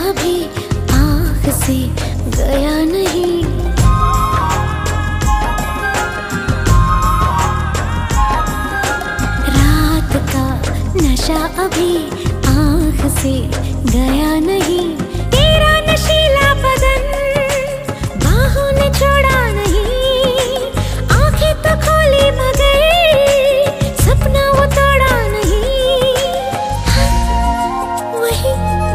भी आँख से गया नहीं। रात का नशा अभी आँख से गया नहीं। तेरा नशीला बदन बाहों ने छोड़ा नहीं। आंखें तो खोली मगर सपना वो तोड़ा नहीं। वही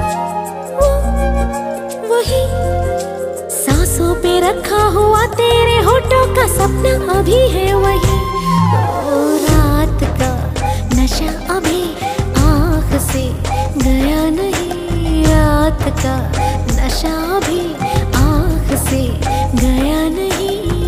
वही सांसों पे रखा हुआ तेरे होठों का सपना अभी है वही। ओ रात का नशा अभी आँख से गया नहीं। रात का नशा अभी आँख से गया नहीं।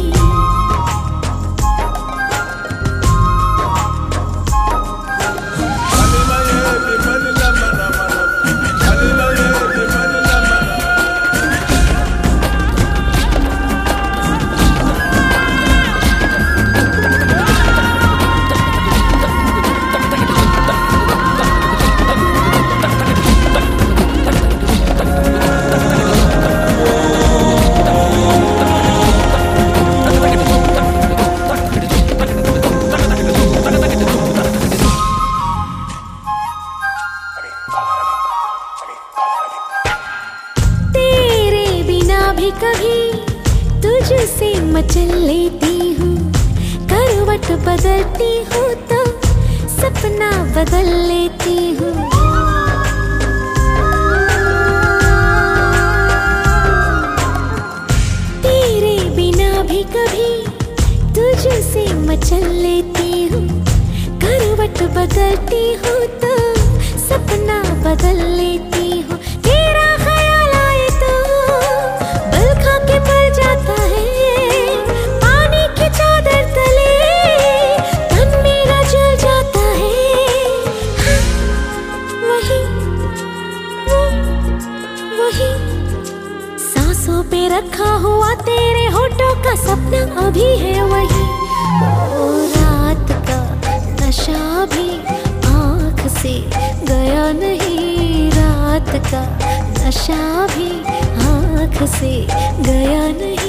भी कभी तुझसे मचल लेती हूँ। करवट बदलती हूँ तो सपना बदल लेती हूँ। तेरे बिना भी कभी तुझसे मचल लेती हूँ। करवट बदलती हूँ तो सपना बदल लेती हूँ। तेरा ख्याल आए तो बल खा के मर जाता है। पानी की चादर तले तन मेरा जल जाता है। वही वही सांसों पे रखा हुआ तेरे होठों का सपना अभी है वही। ओ रात का नशा भी आँख से गया नहीं। रात का नशा भी आँख से गया नहीं।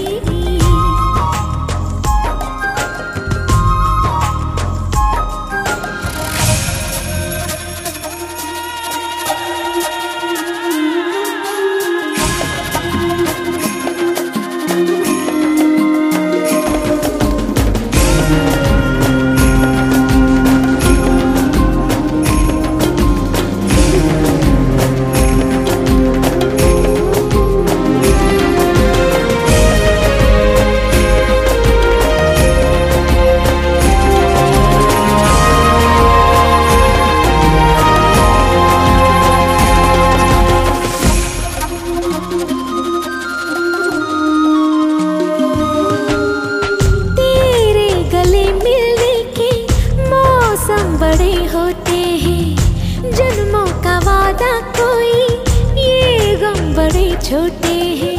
बड़े होते हैं जन्मों का वादा कोई, ये गम बड़े छोटे हैं।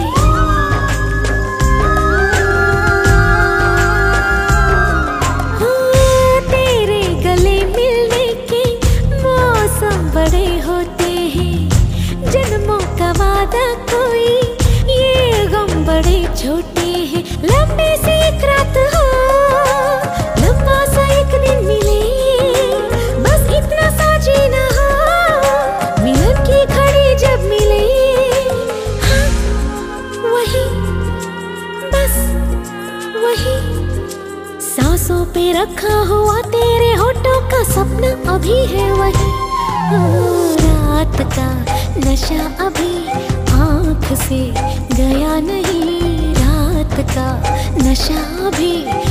हाँ, तेरे गले मिलने के मौसम बड़े होते हैं। जन्मों का वादा कोई, ये गम बड़े छोटे हैं। लंबी सी एक रात हो, लंबा सा एक दिन मिले, जीना हो मिलन की घड़ी जब मिले। हाँ, वही बस वही सांसों पे रखा हुआ तेरे होठों का सपना अभी है वही। रात का नशा अभी आँख से गया नहीं। रात का नशा अभी